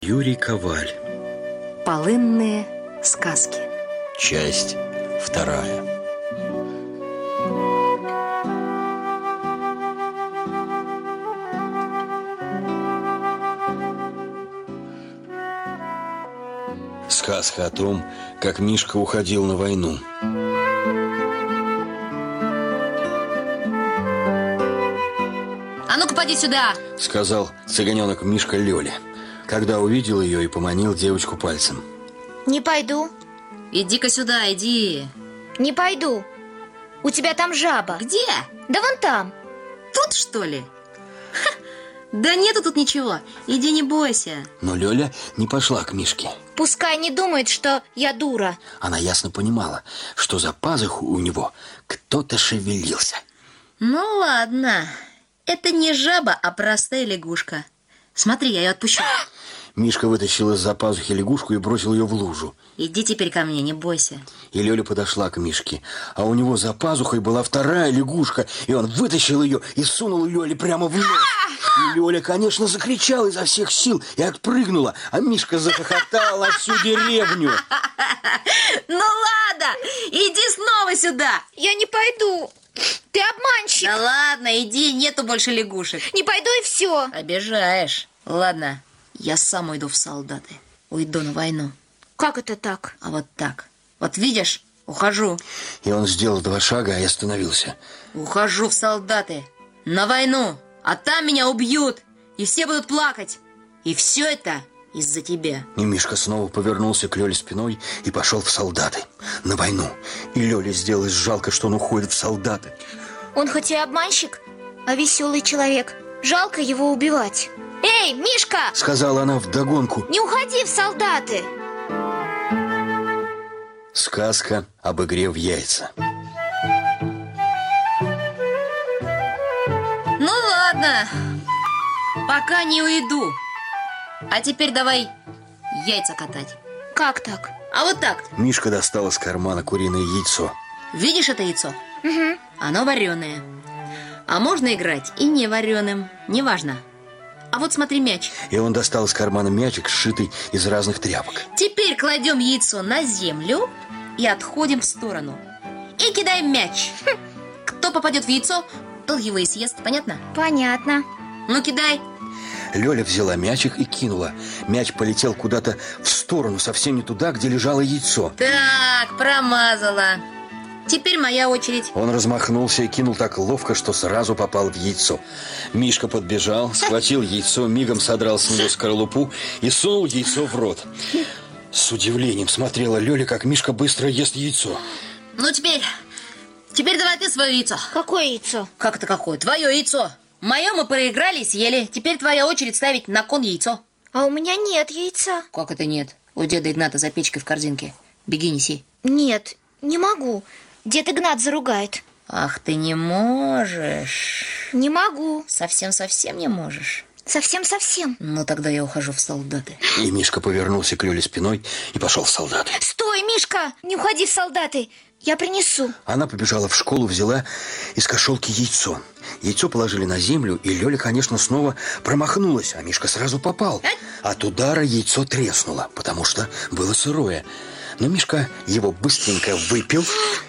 Юрий Коваль. Полынные сказки. Часть 2. Сказка о том, как Мишка уходил на войну. А ну-ка, поди сюда, сказал цыганенок Мишка Лёле, когда увидел ее и поманил девочку пальцем. Не пойду. Иди-ка сюда, иди. Не пойду. У тебя там жаба. Где? Да вон там. Тут, что ли? Ха. Да нету тут ничего. Иди, не бойся. Но Лёля не пошла к Мишке. Пускай не думает, что я дура. Она ясно понимала, что за пазуху у него кто-то шевелился. Ну ладно. Это не жаба, а простая лягушка. Смотри, я ее отпущу. Мишка вытащил из-за пазухи лягушку и бросил ее в лужу. Иди теперь ко мне, не бойся. И Лёля подошла к Мишке, а у него за пазухой была вторая лягушка, и он вытащил ее и сунул Лёле прямо в нос. И Лёля, конечно, закричала изо всех сил и отпрыгнула, а Мишка захохотал на всю деревню. Ну ладно, иди снова сюда. Я не пойду. Ты обманщик. Да ладно, иди, нету больше лягушек. Не пойду и все. Обижаешь. Ладно, я сам уйду в солдаты. Уйду на войну. Как это так? А вот так. Вот видишь, ухожу. И он сделал 2 шага и остановился. Ухожу в солдаты. На войну. А там меня убьют. И все будут плакать. И все это из-за тебя. И Мишка снова повернулся к Лёле спиной и пошел в солдаты. На войну. И Лёле сделалось жалко, что он уходит в солдаты. Он хоть и обманщик, а веселый человек. Жалко его убивать. Эй, Мишка! Сказала она вдогонку. Не уходи в солдаты. Сказка об игре в яйца. Ну ладно, пока не уйду. А теперь давай яйца катать. Как так? А вот так. Мишка достал из кармана куриное яйцо. Видишь это яйцо? Угу. Оно вареное. А можно играть и не вареным, неважно. А вот смотри, мяч. И он достал из кармана мячик, сшитый из разных тряпок. Теперь кладем яйцо на землю и отходим в сторону. И кидаем мяч. Кто попадет в яйцо, тот его и съест, понятно? Понятно. Ну, кидай. Лёля взяла мячик и кинула. Мяч полетел куда-то в сторону, совсем не туда, где лежало яйцо. Так, промазала. Теперь моя очередь. Он размахнулся и кинул так ловко, что сразу попал в яйцо. Мишка подбежал, схватил яйцо, мигом содрал с него скорлупу и сунул яйцо в рот. С удивлением смотрела Лёля, как Мишка быстро ест яйцо. Ну, теперь давай ты свое яйцо. Какое яйцо? Как это какое? Твое яйцо. Мое мы проиграли и съели. Теперь твоя очередь ставить на кон яйцо. А у меня нет яйца. Как это нет? У деда Игната за печкой в корзинке. Беги, неси. Нет, не могу. Дед Игнат заругает. Ах, ты не можешь. Не могу. Совсем-совсем не можешь. Совсем-совсем. Ну, тогда я ухожу в солдаты. И Мишка повернулся к Лёле спиной и пошел в солдаты. Стой, Мишка! Не уходи в солдаты. Я принесу. Она побежала в школу, взяла из кошелки яйцо. Яйцо положили на землю, и Лёля, конечно, снова промахнулась, а Мишка сразу попал. От удара яйцо треснуло, потому что было сырое. Но Мишка его быстренько выпил.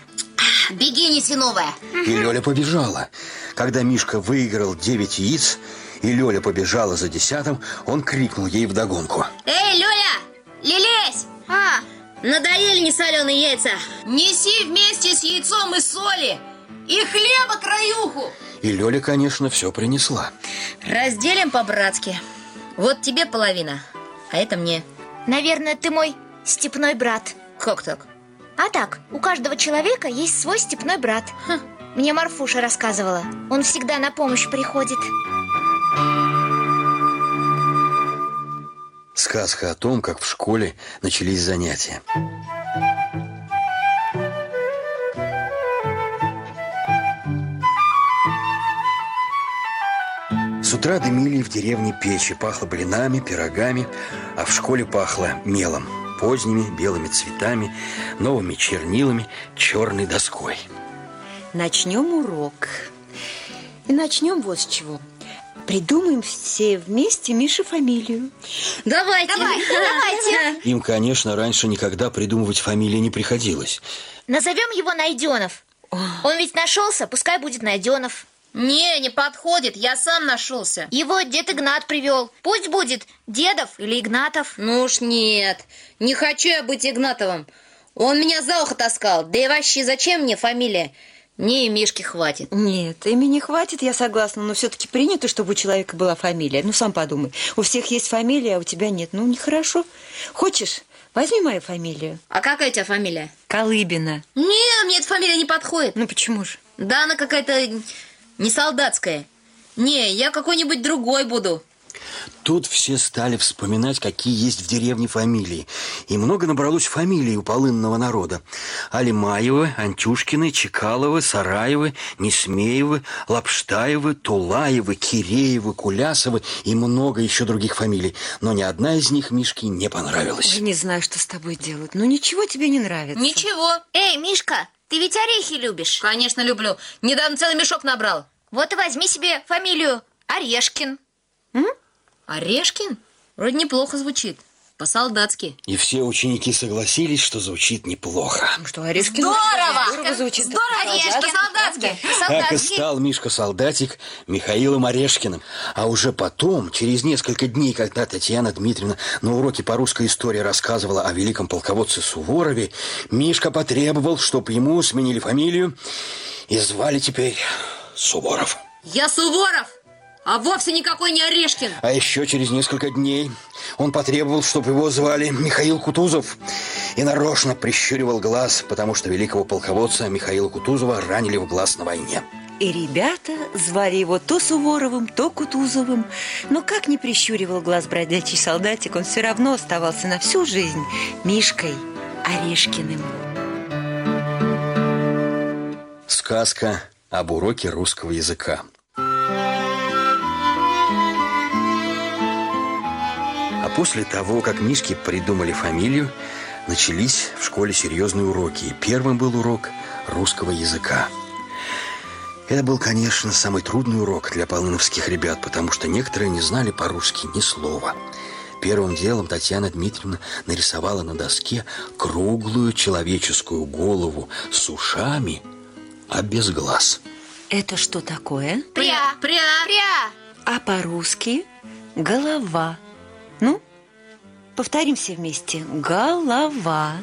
Беги, неси новое. И Лёля побежала. Когда Мишка выиграл 9 яиц, и Лёля побежала за 10-м, он крикнул ей вдогонку. Эй, Лёля! Лелесь! Надоели несоленые яйца. Неси вместе с яйцом и соли. И хлеба краюху. И Лёля, конечно, все принесла. Разделим по-братски. Вот тебе половина, а это мне. Наверное, ты мой степной брат. Как так? А так, у каждого человека есть свой степной брат. Мне Марфуша рассказывала. Он всегда на помощь приходит. Сказка о том, как в школе начались занятия. С утра дымили в деревне печи, пахло блинами, пирогами, а в школе пахло мелом, поздними белыми цветами, новыми чернилами, черной доской. Начнем урок. И начнем вот с чего. Придумаем все вместе Мише фамилию. Давайте. Им, конечно, раньше никогда придумывать фамилии не приходилось. Назовем его Найденов. Он ведь нашелся, пускай будет Найденов. Не подходит, я сам нашелся. Его дед Игнат привел. Пусть будет Дедов или Игнатов. Ну уж нет, не хочу я быть Игнатовым. Он меня за ухо таскал. Да и вообще, зачем мне фамилия? Мне и Мишки хватит. Нет, имени хватит, я согласна. Но все-таки принято, чтобы у человека была фамилия. Ну, сам подумай. У всех есть фамилия, а у тебя нет. Ну, нехорошо. Хочешь, возьми мою фамилию. А какая у тебя фамилия? Колыбина. Не, мне эта фамилия не подходит. Ну, почему же? Да она какая-то не солдатская. Не, я какой-нибудь другой буду. Тут все стали вспоминать, какие есть в деревне фамилии. И много набралось фамилий у полынного народа. Алимаевы, Антюшкины, Чекаловы, Сараевы, Несмеевы, Лапштаевы, Тулаевы, Киреевы, Кулясовы и много еще других фамилий. Но ни одна из них Мишке не понравилась. Я не знаю, что с тобой делать. Ну, ничего тебе не нравится. Ничего. Эй, Мишка, ты ведь орехи любишь? Конечно, люблю. Недавно целый мешок набрал. Вот и возьми себе фамилию Орешкин. Орешкин? Вроде неплохо звучит. По-солдатски. И все ученики согласились, что звучит неплохо. Что, Орешкин? Здорово! Звучит. Здорово! Орешкин! По-солдатски! Так и стал Мишка-солдатик Михаилом Орешкиным. А уже потом, через несколько дней, когда Татьяна Дмитриевна на уроке по русской истории рассказывала о великом полководце Суворове, Мишка потребовал, чтобы ему сменили фамилию и звали теперь Суворов. Я Суворов! А вовсе никакой не Орешкин. А еще через несколько дней он потребовал, чтобы его звали Михаил Кутузов. И нарочно прищуривал глаз, потому что великого полководца Михаила Кутузова ранили в глаз на войне. И ребята звали его то Суворовым, то Кутузовым. Но как ни прищуривал глаз бродячий солдатик, он все равно оставался на всю жизнь Мишкой Орешкиным. Сказка об уроке русского языка. А после того, как Мишке придумали фамилию, начались в школе серьезные уроки. И первым был урок русского языка. Это был, конечно, самый трудный урок для полыновских ребят, потому что некоторые не знали по-русски ни слова. Первым делом Татьяна Дмитриевна нарисовала на доске круглую человеческую голову с ушами, а без глаз. Это что такое? Пря. А по-русски голова. Ну, повторим все вместе. Голова.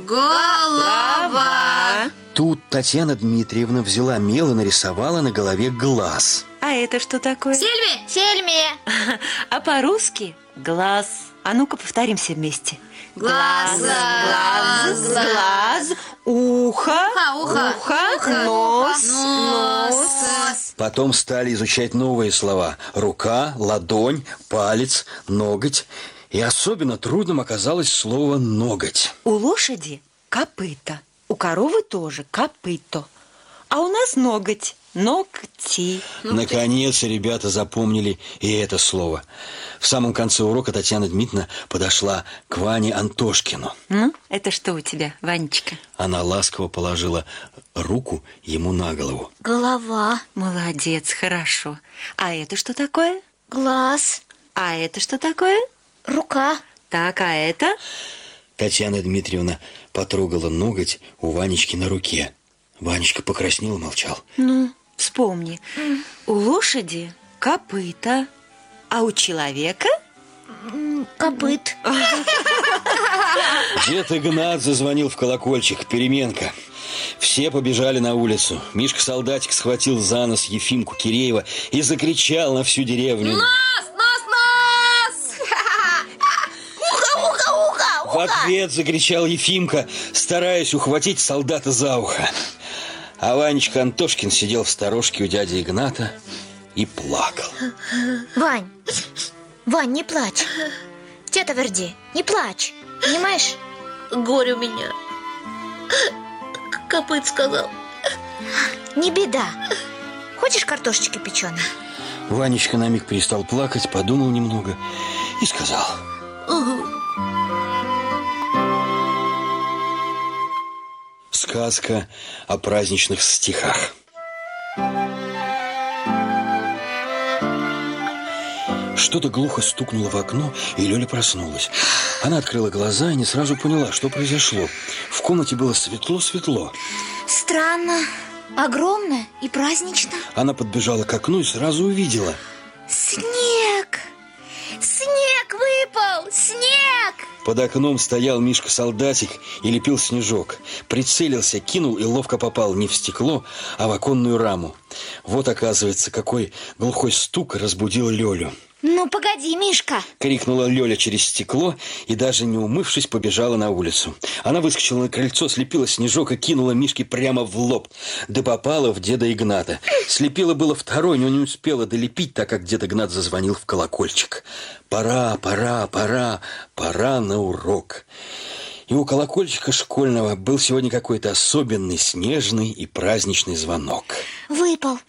Голова. Тут Татьяна Дмитриевна взяла мел и нарисовала на голове глаз. А это что такое? Сельме. А по-русски глаз. А ну-ка повторим все вместе. Глаз. Ухо. Нос. Потом стали изучать новые слова. Рука, ладонь, палец, ноготь. И особенно трудным оказалось слово «ноготь». У лошади копыта, у коровы тоже копыто. А у нас ноготь, ногти. Наконец ребята запомнили и это слово. В самом конце урока Татьяна Дмитриевна подошла к Ване Антошкину. Ну, это что у тебя, Ванечка? Она ласково положила руку ему на голову. Голова. Молодец, хорошо. А это что такое? Глаз. А это что такое? Рука. Так, а это? Татьяна Дмитриевна потрогала ноготь у Ванечки на руке. Ванечка покраснел и молчал. Ну, вспомни. У лошади копыта, а у человека? Копыт. Дед Игнат зазвонил в колокольчик. Переменка. Все побежали на улицу. Мишка-солдатик схватил за нос Ефимку Киреева и закричал на всю деревню. Нас! В ответ закричал Ефимка, стараясь ухватить солдата за ухо. А Ванечка Антошкин сидел в сторожке у дяди Игната и плакал. Вань, не плачь. Тета Верди, не плачь. Понимаешь? Горе у меня. Копыт сказал. Не беда. Хочешь картошечки печеной? Ванечка на миг перестал плакать, подумал немного и сказал. Сказка о праздничных стихах. Что-то глухо стукнуло в окно, и Лёля проснулась. Она открыла глаза и не сразу поняла, что произошло. В комнате было светло-светло. Странно, огромно и празднично. Она подбежала к окну и сразу увидела. Снег! Снег выпал! Снег! Под окном стоял Мишка-солдатик и лепил снежок. Прицелился, кинул и ловко попал не в стекло, а в оконную раму. Вот, оказывается, какой глухой стук разбудил Лёлю. Ну, погоди, Мишка! Крикнула Лёля через стекло и, даже не умывшись, побежала на улицу. Она выскочила на крыльцо, слепила снежок и кинула Мишке прямо в лоб. Да попала в деда Игната. Слепила было второй, но не успела долепить, так как дед Игнат зазвонил в колокольчик. Пора, пора, пора, пора на урок. И у колокольчика школьного был сегодня какой-то особенный снежный и праздничный звонок. Выпал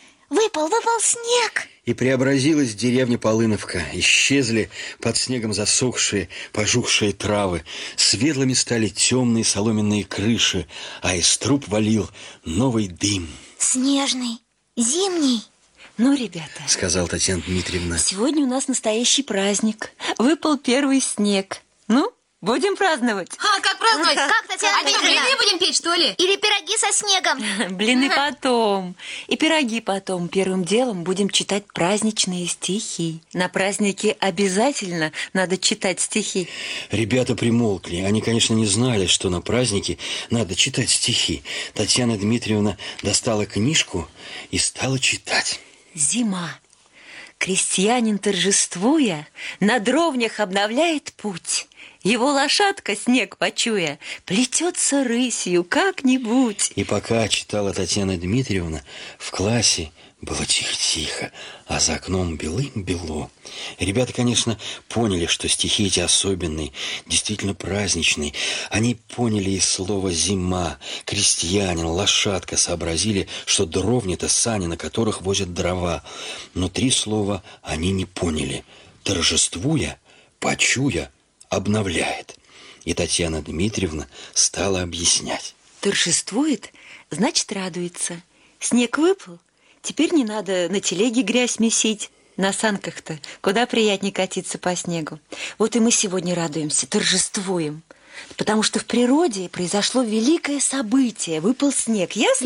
снег! И преобразилась деревня Полыновка. Исчезли под снегом засохшие, пожухшие травы. Светлыми стали темные соломенные крыши, а из труб валил новый дым. Снежный, зимний. Ну, ребята, сказала Татьяна Дмитриевна, сегодня у нас настоящий праздник. Выпал первый снег. Ну, будем праздновать. А как праздновать? Как, Татьяна Дмитриевна? Блины будем печь, что ли? Или пироги со снегом? Блины потом. И пироги потом. Первым делом будем читать праздничные стихи. На празднике обязательно надо читать стихи. Ребята примолкли. Они, конечно, не знали, что на празднике надо читать стихи. Татьяна Дмитриевна достала книжку и стала читать. Зима. Крестьянин, торжествуя, на дровнях обновляет путь. Его лошадка, снег почуя, плетется рысью как-нибудь. И пока читала Татьяна Дмитриевна, в классе было тихо-тихо, а за окном белым-бело. Ребята, конечно, поняли, что стихи эти особенные, действительно праздничные. Они поняли и слово «зима», «крестьянин», «лошадка», сообразили, что дровни-то сани, на которых возят дрова. Но три слова они не поняли. «Торжествуя», «почуя», «обновляет». И Татьяна Дмитриевна стала объяснять. Торжествует, значит, радуется. Снег выпал, теперь не надо на телеге грязь месить. На санках-то куда приятнее катиться по снегу. Вот и мы сегодня радуемся, торжествуем. Потому что в природе произошло великое событие. Выпал снег. Ясно?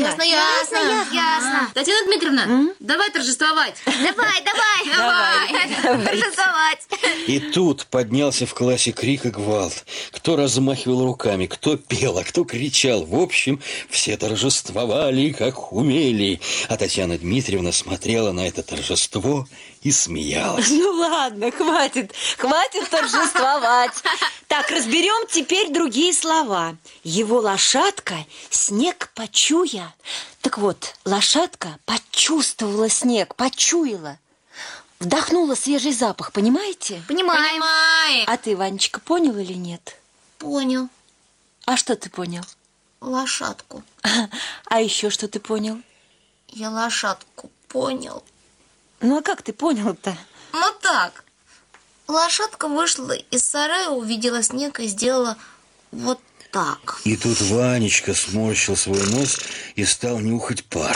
Ясно. Татьяна Дмитриевна, давай торжествовать. Давай. Торжествовать. И тут поднялся в классе крик и гвалт. Кто размахивал руками, кто пел, а кто кричал. В общем, все торжествовали, как умели. А Татьяна Дмитриевна смотрела на это торжество и смеялась. Ну ладно, хватит торжествовать. Так, разберем теперь другие слова. Его лошадка снег почуя. Так вот, лошадка почувствовала снег, почуяла. Вдохнула свежий запах, понимаете? Понимаем. А ты, Ванечка, понял или нет? Понял. А что ты понял? Лошадку. А еще что ты понял? Я лошадку понял. Ну, а как ты понял-то? Ну так. Лошадка вышла из сарая, увидела снег и сделала вот так. И тут Ванечка сморщил свой нос и стал нюхать пар.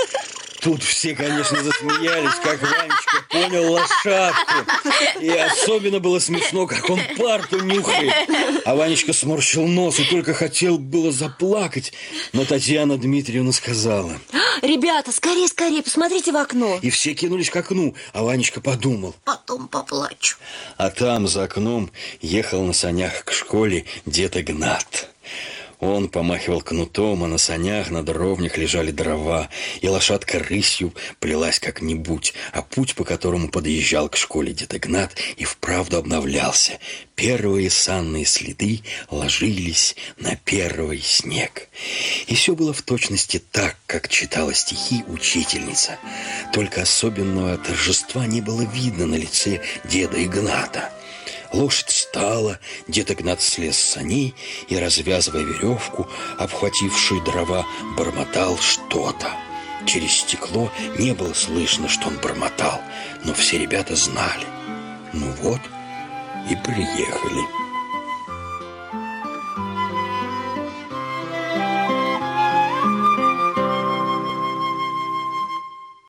Тут все, конечно, засмеялись, как Ванечка понял лошадку. И особенно было смешно, как он пар-то нюхает. А Ванечка сморщил нос и только хотел было заплакать. Но Татьяна Дмитриевна сказала: ребята, скорее, посмотрите в окно. И все кинулись к окну, а Ванечка подумал: потом поплачу. А там за окном ехал на санях к школе дед Игнат. Он помахивал кнутом, а на санях на дровнях лежали дрова, и лошадка рысью плелась как-нибудь, а путь, по которому подъезжал к школе дед Игнат, и вправду обновлялся. Первые санные следы ложились на первый снег. И все было в точности так, как читала стихи учительница. Только особенного торжества не было видно на лице деда Игната. Лошадь стала, дед Игнат слез с саней и, развязывая веревку, обхватившую дрова, бормотал что-то. Через стекло не было слышно, что он бормотал, но все ребята знали. Ну вот и приехали.